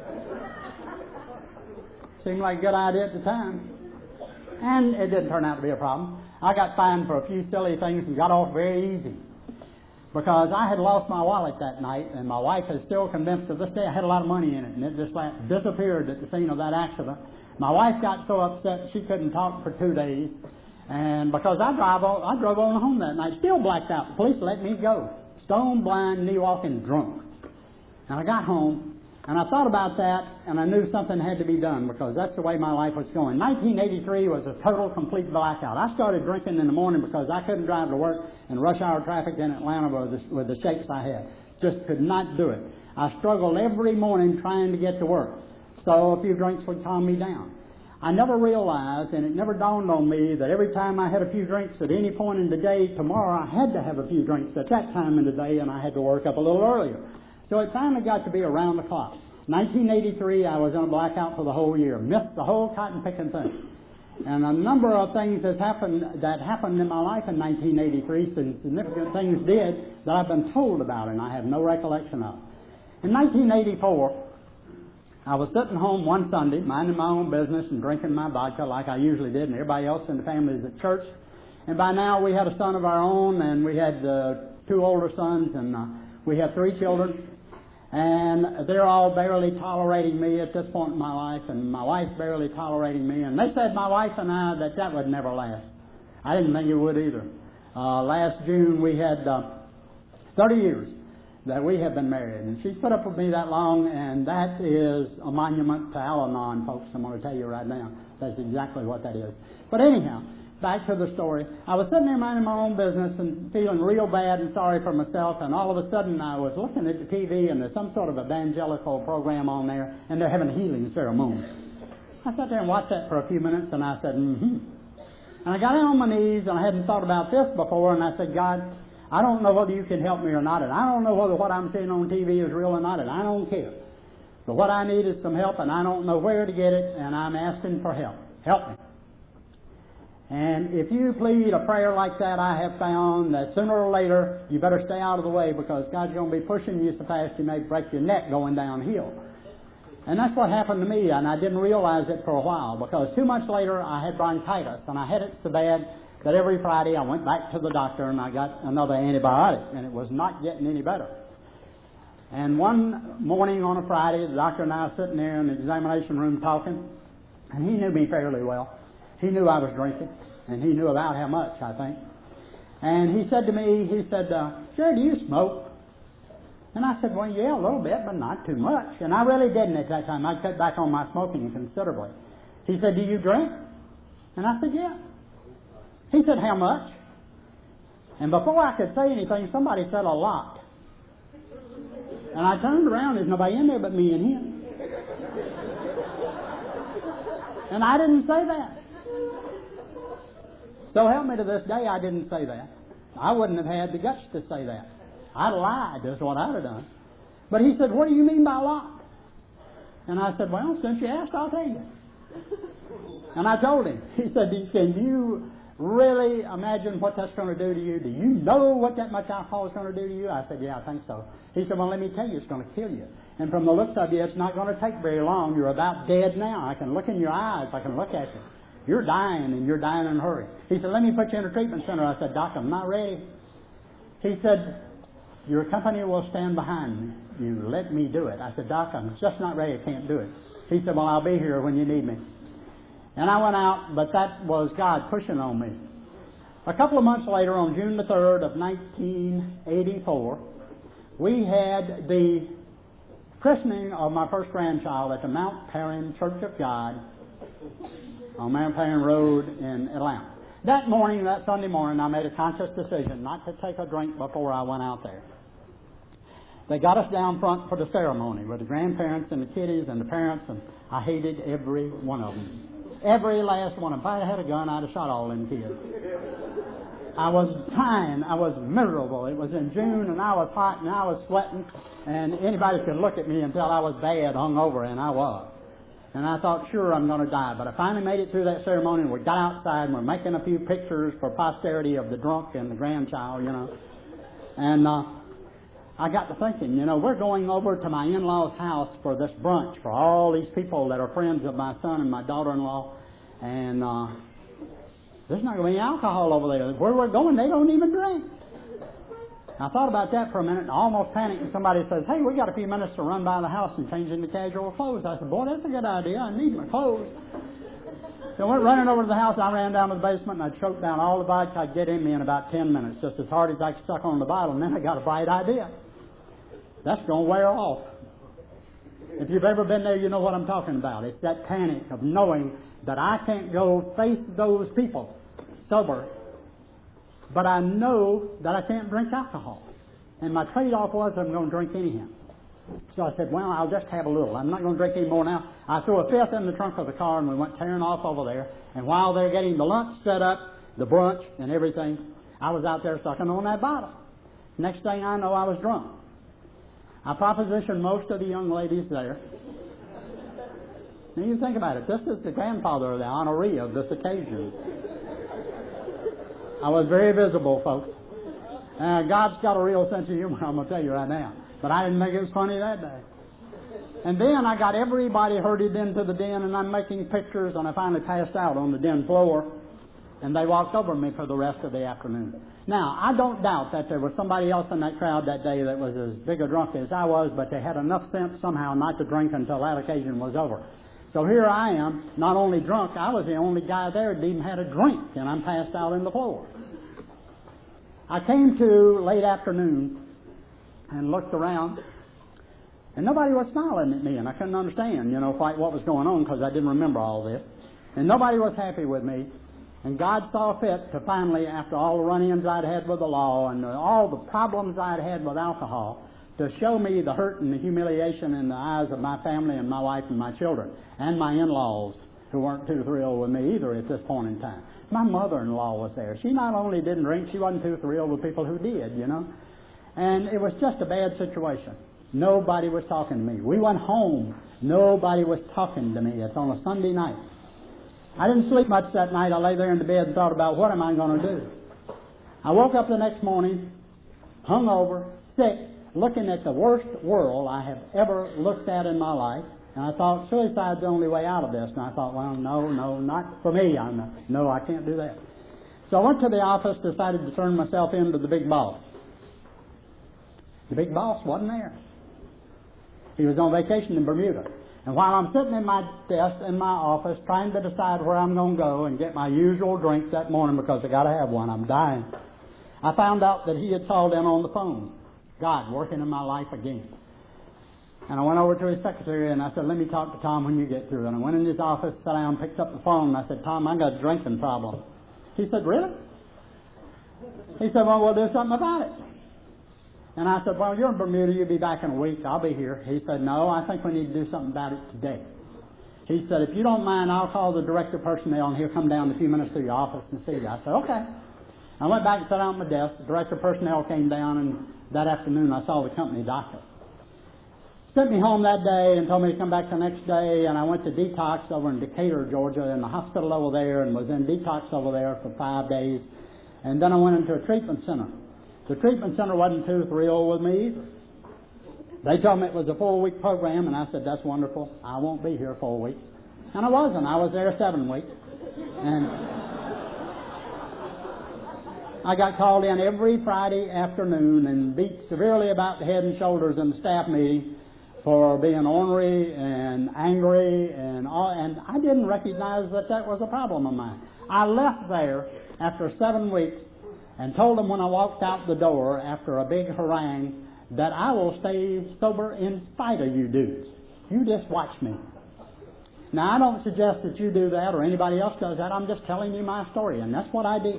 Seemed like a good idea at the time. And it didn't turn out to be a problem. I got fined for a few silly things and got off very easy. Because I had lost my wallet that night, and my wife is still convinced to this day I had a lot of money in it, and it just disappeared at the scene of that accident. My wife got so upset she couldn't talk for 2 days, and because I drove on home that night, still blacked out. The police let me go, stone blind, knee walking, drunk. And I got home, and I thought about that, and I knew something had to be done because that's the way my life was going. 1983 was a total, complete blackout. I started drinking in the morning because I couldn't drive to work in rush hour traffic in Atlanta with the shakes I had. Just could not do it. I struggled every morning trying to get to work. So a few drinks would calm me down. I never realized, and it never dawned on me, that every time I had a few drinks at any point in the day, tomorrow I had to have a few drinks at that time in the day, and I had to work up a little earlier. So it finally got to be around the clock. 1983, I was in a blackout for the whole year. Missed the whole cotton picking thing. And a number of things that happened in my life in 1983, some significant things did that I've been told about and I have no recollection of. In 1984, I was sitting home one Sunday, minding my own business and drinking my vodka like I usually did, and everybody else in the family is at church. And by now we had a son of our own, and we had 2 older sons, and we had 3 children. And they're all barely tolerating me at this point in my life, and my wife barely tolerating me. And they said, my wife and I, that would never last. I didn't think it would either. Last June we had 30 years that we have been married. And she's put up with me that long, and that is a monument to Al-Anon, folks. I'm going to tell you right now. That's exactly what that is. But anyhow, back to the story. I was sitting there minding my own business and feeling real bad and sorry for myself, and all of a sudden I was looking at the TV, and there's some sort of evangelical program on there, and they're having a healing ceremony. I sat there and watched that for a few minutes, and I said, And I got down on my knees, and I hadn't thought about this before, and I said, God, I don't know whether you can help me or not, and I don't know whether what I'm seeing on TV is real or not, and I don't care. But what I need is some help, and I don't know where to get it, and I'm asking for help. Help me. And if you plead a prayer like that, I have found that sooner or later you better stay out of the way, because God's going to be pushing you so fast you may break your neck going downhill. And that's what happened to me, and I didn't realize it for a while, because 2 months later I had bronchitis, and I had it so bad that every Friday I went back to the doctor and I got another antibiotic, and it was not getting any better. And one morning on a Friday, the doctor and I were sitting there in the examination room talking, and he knew me fairly well. He knew I was drinking, and he knew about how much, I think. And he said to me, Jerry, do you smoke? And I said, well, yeah, a little bit, but not too much. And I really didn't at that time. I cut back on my smoking considerably. He said, do you drink? And I said, yeah. He said, how much? And before I could say anything, somebody said a lot. And I turned around, there's nobody in there but me and him. And I didn't say that. So help me to this day, I didn't say that. I wouldn't have had the guts to say that. I'd lied, is what I'd have done. But he said, what do you mean by lot? And I said, well, since you asked, I'll tell you. And I told him. He said, can you really imagine what that's going to do to you? Do you know what that much alcohol is going to do to you? I said, yeah, I think so. He said, well, let me tell you, it's going to kill you. And from the looks of you, it's not going to take very long. You're about dead now. I can look in your eyes. I can look at you. You're dying, and you're dying in a hurry. He said, let me put you in a treatment center. I said, Doc, I'm not ready. He said, your company will stand behind me. You let me do it. I said, Doc, I'm just not ready. I can't do it. He said, well, I'll be here when you need me. And I went out, but that was God pushing on me. A couple of months later, on June the 3rd of 1984, we had the christening of my first grandchild at the Mount Paran Church of God on Mount Paran Road in Atlanta. That morning, that Sunday morning, I made a conscious decision not to take a drink before I went out there. They got us down front for the ceremony with the grandparents and the kiddies and the parents, and I hated every one of them. Every last one of them. If I had a gun, I'd have shot all them kids. I was dying. I was miserable. It was in June, and I was hot, and I was sweating, and anybody could look at me and tell I was bad, hungover, and I was. And I thought, sure, I'm going to die. But I finally made it through that ceremony, and we got outside, and we're making a few pictures for posterity of the drunk and the grandchild, And I got to thinking, we're going over to my in-law's house for this brunch for all these people that are friends of my son and my daughter-in-law. And there's not going to be any alcohol over there. Where we're going, they don't even drink. I thought about that for a minute and almost panicked, and somebody says, hey, we got a few minutes to run by the house and change into casual clothes. I said, boy, that's a good idea. I need my clothes. So I went running over to the house. I ran down to the basement, and I choked down all the vodka I'd get in me in about 10 minutes, just as hard as I could suck on the bottle. And then I got a bright idea. That's going to wear off. If you've ever been there, you know what I'm talking about. It's that panic of knowing that I can't go face those people sober, but I know that I can't drink alcohol. And my trade-off was I'm going to drink anyhow. So I said, well, I'll just have a little. I'm not going to drink any more now. I threw a fifth in the trunk of the car, and we went tearing off over there. And while they're getting the lunch set up, the brunch and everything, I was out there sucking on that bottle. Next thing I know, I was drunk. I propositioned most of the young ladies there. Now you think about it. This is the grandfather of the honoree of this occasion. I was very visible, folks. God's got a real sense of humor, I'm going to tell you right now. But I didn't think it was funny that day. And then I got everybody herded into the den, and I'm making pictures, and I finally passed out on the den floor, and they walked over me for the rest of the afternoon. Now, I don't doubt that there was somebody else in that crowd that day that was as big a drunk as I was, but they had enough sense somehow not to drink until that occasion was over. So here I am, not only drunk, I was the only guy there that even had a drink, and I'm passed out on the floor. I came to late afternoon and looked around, and nobody was smiling at me, and I couldn't understand, quite what was going on because I didn't remember all this. And nobody was happy with me. And God saw fit to finally, after all the run-ins I'd had with the law and all the problems I'd had with alcohol, to show me the hurt and the humiliation in the eyes of my family and my wife and my children and my in-laws, who weren't too thrilled with me either at this point in time. My mother-in-law was there. She not only didn't drink, she wasn't too thrilled with people who did, And it was just a bad situation. Nobody was talking to me. We went home. Nobody was talking to me. It's on a Sunday night. I didn't sleep much that night. I lay there in the bed and thought about what am I going to do. I woke up the next morning, hungover, sick, looking at the worst world I have ever looked at in my life. And I thought, suicide's the only way out of this. And I thought, well, no, not for me. No, I can't do that. So I went to the office, decided to turn myself in to the big boss. The big boss wasn't there. He was on vacation in Bermuda. And while I'm sitting in my desk in my office trying to decide where I'm going to go and get my usual drink that morning because I got to have one, I'm dying, I found out that he had called in on the phone. God working in my life again. And I went over to his secretary and I said, let me talk to Tom when you get through. And I went in his office, sat down, picked up the phone, and I said, Tom, I got a drinking problem. He said, really? He said, well, we'll do something about it. And I said, well, you're in Bermuda. You'll be back in a week. I'll be here. He said, no, I think we need to do something about it today. He said, if you don't mind, I'll call the director of personnel and he'll come down in a few minutes to your office and see you. I said, okay. I went back and sat down at my desk. The director of personnel came down, and that afternoon I saw the company doctor. Sent me home that day and told me to come back the next day, and I went to detox over in Decatur, Georgia, in the hospital over there, and was in detox over there for 5 days. And then I went into a treatment center. The treatment center wasn't too thrilled with me either. They told me it was a 4-week program, and I said, that's wonderful. I won't be here 4 weeks. And I wasn't. I was there 7 weeks. And I got called in every Friday afternoon and beat severely about the head and shoulders in the staff meeting for being ornery and angry and all, and I didn't recognize that was a problem of mine. I left there after 7 weeks and told them when I walked out the door after a big harangue that I will stay sober in spite of you dudes. You just watch me. Now, I don't suggest that you do that or anybody else does that. I'm just telling you my story, and that's what I did.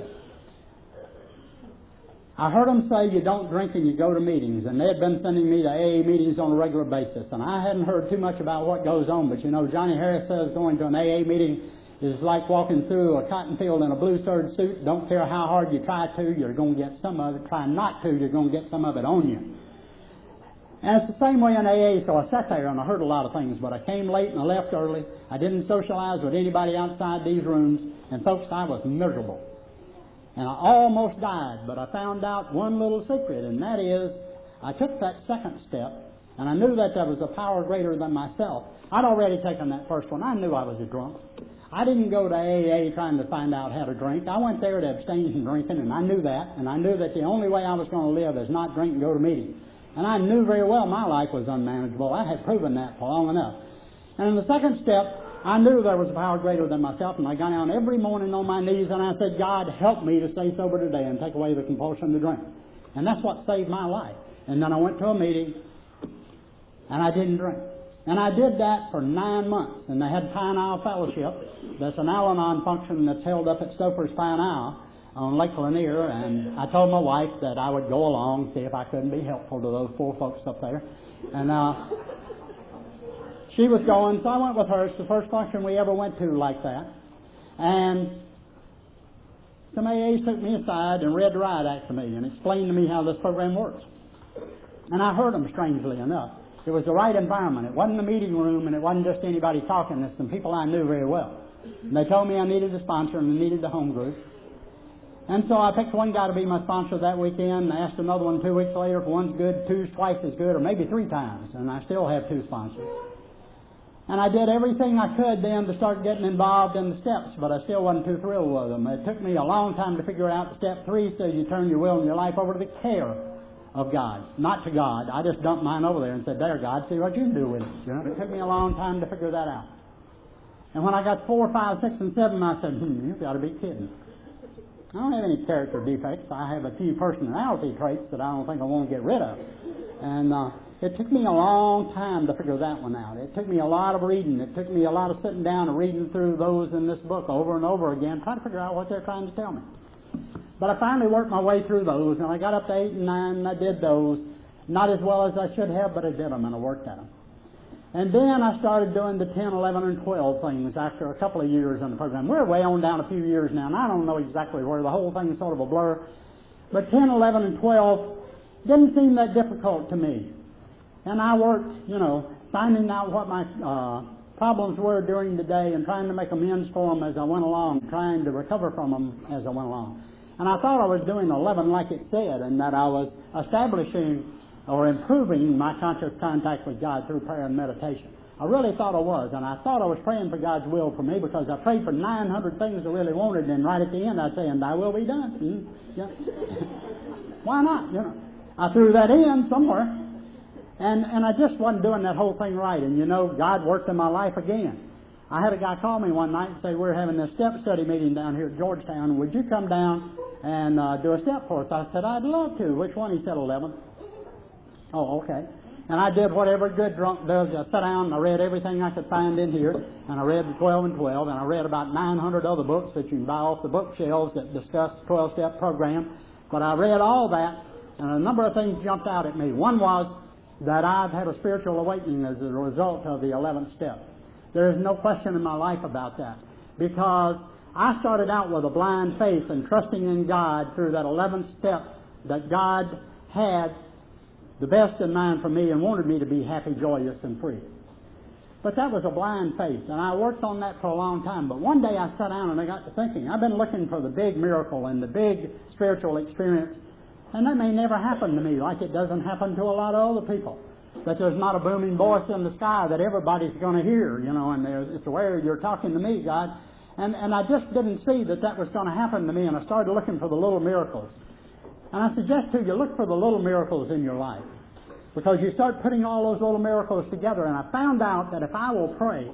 I heard them say you don't drink and you go to meetings, and they had been sending me to AA meetings on a regular basis, and I hadn't heard too much about what goes on, but Johnny Harris says going to an AA meeting is like walking through a cotton field in a blue serge suit. Don't care how hard you try to, you're going to get some of it. Try not to, you're going to get some of it on you. And it's the same way in AA, so I sat there and I heard a lot of things, but I came late and I left early. I didn't socialize with anybody outside these rooms, and folks, I was miserable. And I almost died, but I found out one little secret, and that is I took that second step, and I knew that there was a power greater than myself. I'd already taken that first one. I knew I was a drunk. I didn't go to AA trying to find out how to drink. I went there to abstain from drinking, and I knew that. And I knew that the only way I was going to live is not drink and go to meetings. And I knew very well my life was unmanageable. I had proven that for long enough. And in the second step, I knew there was a power greater than myself, and I got down every morning on my knees, and I said, God, help me to stay sober today and take away the compulsion to drink. And that's what saved my life. And then I went to a meeting, and I didn't drink. And I did that for 9 months. And they had Pine Isle Fellowship. That's an Al-Anon function that's held up at Stouffer's Pine Isle on Lake Lanier. And I told my wife that I would go along, see if I couldn't be helpful to those poor folks up there. And she was going, so I went with her. It's the first function we ever went to like that. And some AAs took me aside and read the riot act to me and explained to me how this program works. And I heard them, strangely enough. It was the right environment. It wasn't the meeting room, and it wasn't just anybody talking. There's some people I knew very well. And they told me I needed a sponsor and I needed the home group. And so I picked one guy to be my sponsor that weekend, and I asked another one 2 weeks later if one's good, two's twice as good, or maybe 3 times. And I still have 2 sponsors. And I did everything I could then to start getting involved in the steps, but I still wasn't too thrilled with them. It took me a long time to figure out step 3 says you turn your will and your life over to the care of God, not to God. I just dumped mine over there and said, there, God, see what you can do with it. You know, it took me a long time to figure that out. And when I got 4, 5, 6, and 7, I said, you've got to be kidding. I don't have any character defects. I have a few personality traits that I don't think I want to get rid of. And it took me a long time to figure that one out. It took me a lot of reading. It took me a lot of sitting down and reading through those in this book over and over again, trying to figure out what they're trying to tell me. But I finally worked my way through those, and I got up to 8 and 9, and I did those. Not as well as I should have, but I did them, and I worked at them. And then I started doing the 10, 11, and 12 things after a couple of years in the program. We're way on down a few years now, and I don't know exactly where. The whole thing is sort of a blur. But 10, 11, and 12 didn't seem that difficult to me. And I worked, finding out what my problems were during the day and trying to make amends for them as I went along, trying to recover from them as I went along. And I thought I was doing 11 like it said, and that I was establishing or improving my conscious contact with God through prayer and meditation. I really thought I was, and I thought I was praying for God's will for me because I prayed for 900 things I really wanted, and right at the end I'd say, and thy will be done. Yeah. Why not? I threw that in somewhere, and I just wasn't doing that whole thing right, and God worked in my life again. I had a guy call me one night and say, we're having a step study meeting down here at Georgetown. Would you come down and do a step for us? I said, I'd love to. Which one? He said, 11. Oh, okay. And I did whatever a good drunk does. I sat down and I read everything I could find in here, and I read the 12 and 12, and I read about 900 other books that you can buy off the bookshelves that discuss the 12-step program. But I read all that, and a number of things jumped out at me. One was that I've had a spiritual awakening as a result of the 11th step. There is no question in my life about that, because I started out with a blind faith and trusting in God through that 11th step that God had the best in mind for me and wanted me to be happy, joyous, and free. But that was a blind faith, and I worked on that for a long time. But one day I sat down and I got to thinking, I've been looking for the big miracle and the big spiritual experience, and that may never happen to me like it doesn't happen to a lot of other people. That there's not a booming voice in the sky that everybody's going to hear, and it's where you're talking to me, God. And I just didn't see that was going to happen to me, and I started looking for the little miracles. And I suggest to you, look for the little miracles in your life, because you start putting all those little miracles together. And I found out that if I will pray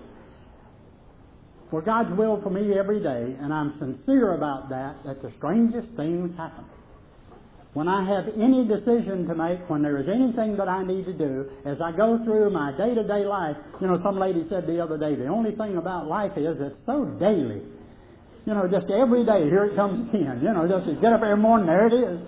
for God's will for me every day, and I'm sincere about that the strangest things happen. When I have any decision to make, when there is anything that I need to do, as I go through my day-to-day life, some lady said the other day, the only thing about life is it's so daily. Just every day, here it comes again. Just you get up every morning, there it is.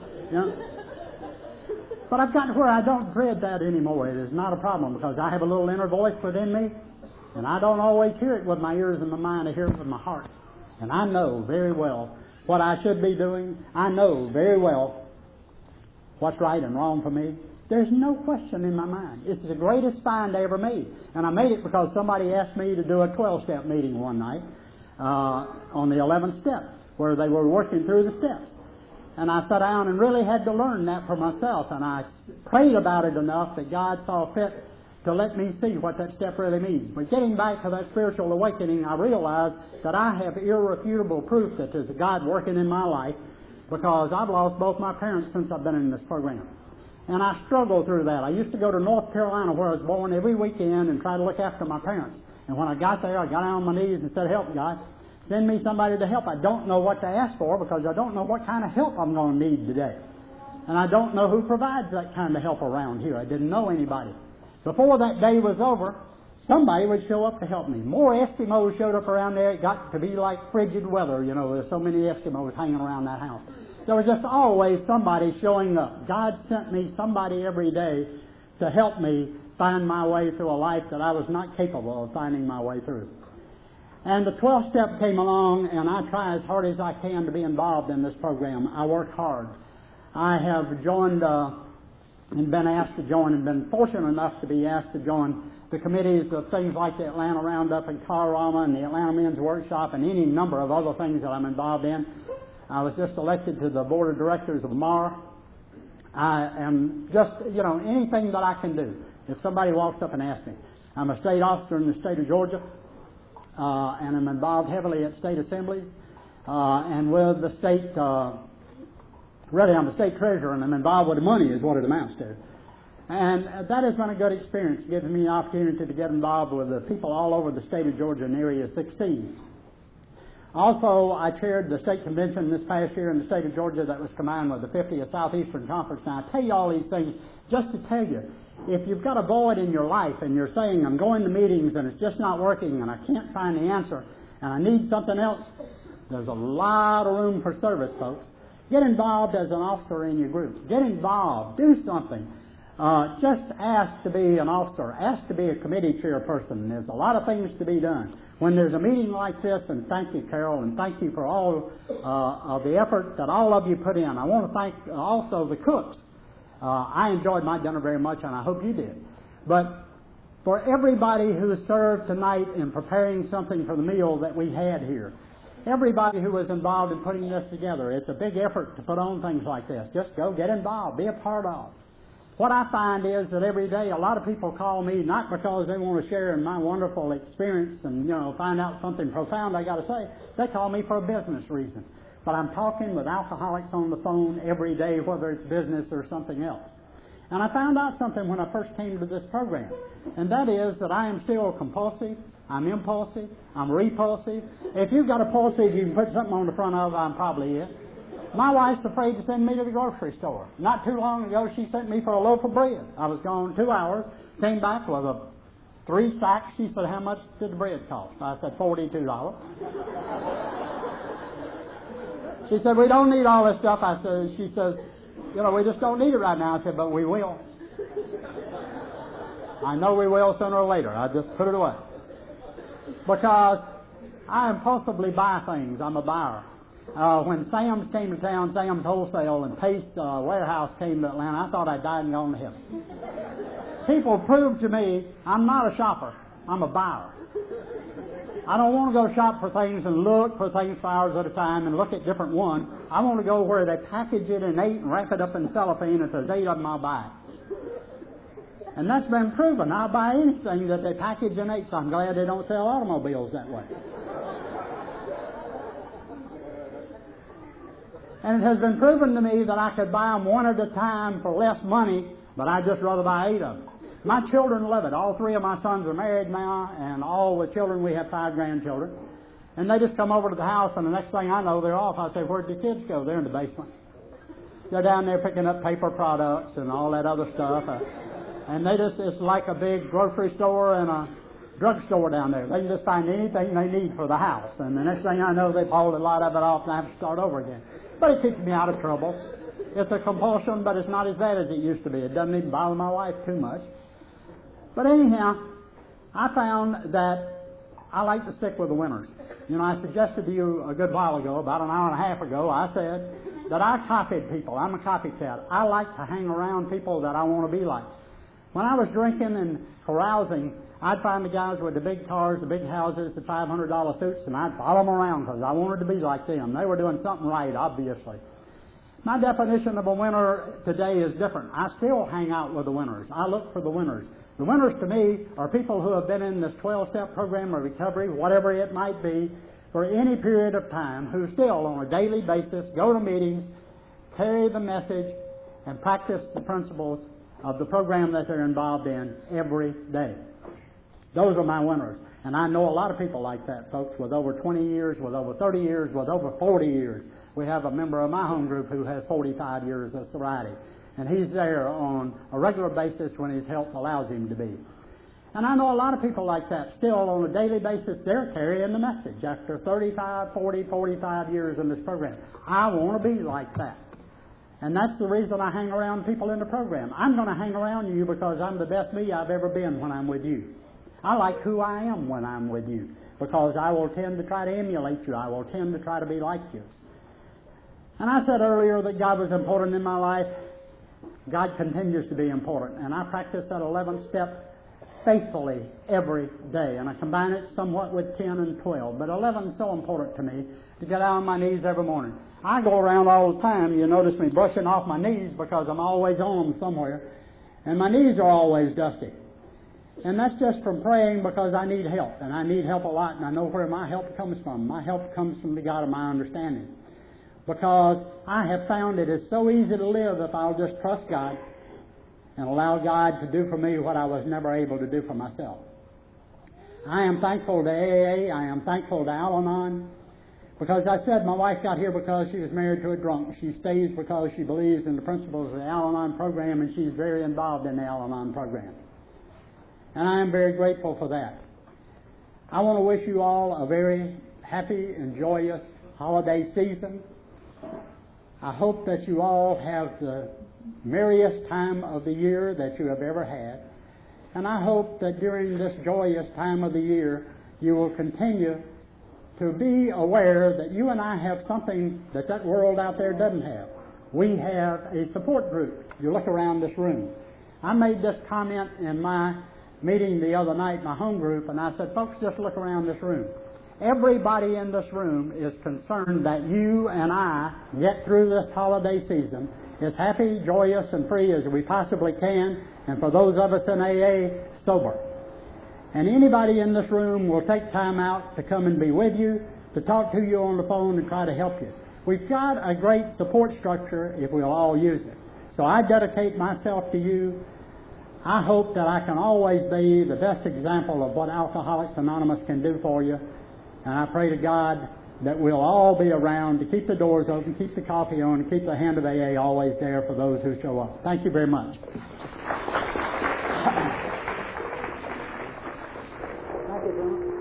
But I've gotten to where I don't dread that anymore. It is not a problem, because I have a little inner voice within me, and I don't always hear it with my ears and my mind. I hear it with my heart. And I know very well what I should be doing. I know very well what's right and wrong for me. There's no question in my mind. It's the greatest find I ever made. And I made it because somebody asked me to do a 12-step meeting one night on the 11th step, where they were working through the steps. And I sat down and really had to learn that for myself. And I prayed about it enough that God saw fit to let me see what that step really means. But getting back to that spiritual awakening, I realized that I have irrefutable proof that there's a God working in my life, because I've lost both my parents since I've been in this program. And I struggled through that. I used to go to North Carolina, where I was born, every weekend and try to look after my parents. And when I got there, I got down on my knees and said, help, God. Send me somebody to help. I don't know what to ask for, because I don't know what kind of help I'm going to need today. And I don't know who provides that kind of help around here. I didn't know anybody. Before that day was over, somebody would show up to help me. More Eskimos showed up around there. It got to be like frigid weather. There's so many Eskimos hanging around that house. There was just always somebody showing up. God sent me somebody every day to help me find my way through a life that I was not capable of finding my way through. And the 12th step came along, and I try as hard as I can to be involved in this program. I work hard. I have joined and been asked to join and been fortunate enough to be asked to join the committees of things like the Atlanta Roundup and Carrama and the Atlanta Men's Workshop and any number of other things that I'm involved in. I was just elected to the board of directors of MAR. I am just, anything that I can do. If somebody walks up and asks me, I'm a state officer in the state of Georgia, and I'm involved heavily at state assemblies, and with the state, really I'm the state treasurer, and I'm involved with the money is what it amounts to. And that has been a good experience, giving me the opportunity to get involved with the people all over the state of Georgia in Area 16. Also, I chaired the state convention this past year in the state of Georgia that was combined with the 50th Southeastern Conference. Now, I tell you all these things just to tell you, if you've got a void in your life and you're saying, I'm going to meetings and it's just not working and I can't find the answer and I need something else, there's a lot of room for service, folks. Get involved as an officer in your group. Get involved. Do something. Just ask to be an officer. Ask to be a committee chairperson. There's a lot of things to be done. When there's a meeting like this, and thank you, Carol, and thank you for all of the effort that all of you put in. I want to thank also the cooks. I enjoyed my dinner very much, and I hope you did. But for everybody who served tonight in preparing something for the meal that we had here, everybody who was involved in putting this together, it's a big effort to put on things like this. Just go get involved. Be a part of it. What I find is that every day a lot of people call me not because they want to share in my wonderful experience and, find out something profound I got to say. They call me for a business reason. But I'm talking with alcoholics on the phone every day, whether it's business or something else. And I found out something when I first came to this program, and that is that I am still compulsive, I'm impulsive, I'm repulsive. If you've got a pulsive you can put something on the front of, I'm probably it. My wife's afraid to send me to the grocery store. Not too long ago, she sent me for a loaf of bread. I was gone 2 hours, came back with 3 sacks. She said, how much did the bread cost? I said, $42. She said, we don't need all this stuff. She says, we just don't need it right now. I said, but we will. I know we will sooner or later. I just put it away. Because I impulsively buy things. I'm a buyer. When Sam's came to town, Sam's Wholesale and Pace Warehouse came to Atlanta, I thought I'd died and gone to heaven. People proved to me I'm not a shopper. I'm a buyer. I don't want to go shop for things and look for things for hours at a time and look at different ones. I want to go where they package it in 8 and wrap it up in cellophane. If there's 8 of them, I'll buy it. And that's been proven. I'll buy anything that they package in 8, so I'm glad they don't sell automobiles that way. And it has been proven to me that I could buy them one at a time for less money, but I'd just rather buy 8 of them. My children love it. All 3 of my sons are married now, and all the children, we have 5 grandchildren. And they just come over to the house, and the next thing I know, they're off. I say, where'd your kids go? They're in the basement. They're down there picking up paper products and all that other stuff. And it's like a big grocery store and a drugstore down there. They can just find anything they need for the house. And the next thing I know, they've hauled a lot of it off and I have to start over again. But it keeps me out of trouble. It's a compulsion, but it's not as bad as it used to be. It doesn't even bother my wife too much. But anyhow, I found that I like to stick with the winners. I suggested to you a good while ago, about an hour and a half ago, I said that I copied people. I'm a copycat. I like to hang around people that I want to be like. When I was drinking and carousing, I'd find the guys with the big cars, the big houses, the $500 suits, and I'd follow them around because I wanted to be like them. They were doing something right, obviously. My definition of a winner today is different. I still hang out with the winners. I look for the winners. The winners to me are people who have been in this 12-step program of recovery, whatever it might be, for any period of time, who still on a daily basis go to meetings, carry the message, and practice the principles of the program that they're involved in every day. Those are my winners. And I know a lot of people like that, folks, with over 20 years, with over 30 years, with over 40 years. We have a member of my home group who has 45 years of sobriety. And he's there on a regular basis when his health allows him to be. And I know a lot of people like that. Still, on a daily basis, they're carrying the message after 35, 40, 45 years in this program. I want to be like that. And that's the reason I hang around people in the program. I'm going to hang around you because I'm the best me I've ever been when I'm with you. I like who I am when I'm with you because I will tend to try to emulate you. I will tend to try to be like you. And I said earlier that God was important in my life. God continues to be important. And I practice that 11th step faithfully every day. And I combine it somewhat with 10 and 12. But 11 is so important to me to get out on my knees every morning. I go around all the time. You notice me brushing off my knees because I'm always on them somewhere. And my knees are always dusty. And that's just from praying because I need help. And I need help a lot. And I know where my help comes from. My help comes from the God of my understanding. Because I have found it is so easy to live if I'll just trust God and allow God to do for me what I was never able to do for myself. I am thankful to AA. I am thankful to Al-Anon. Because I said my wife got here because she was married to a drunk. She stays because she believes in the principles of the Al-Anon program, and she's very involved in the Al-Anon program. And I am very grateful for that. I want to wish you all a very happy and joyous holiday season. I hope that you all have the merriest time of the year that you have ever had. And I hope that during this joyous time of the year, you will continue to be aware that you and I have something that world out there doesn't have. We have a support group. You look around this room. I made this comment in my meeting the other night, my home group, and I said, folks, just look around this room. Everybody in this room is concerned that you and I get through this holiday season as happy, joyous, and free as we possibly can, and for those of us in AA, sober. And anybody in this room will take time out to come and be with you, to talk to you on the phone and try to help you. We've got a great support structure if we'll all use it. So I dedicate myself to you. I hope that I can always be the best example of what Alcoholics Anonymous can do for you. And I pray to God that we'll all be around to keep the doors open, keep the coffee on, and keep the hand of AA always there for those who show up. Thank you very much.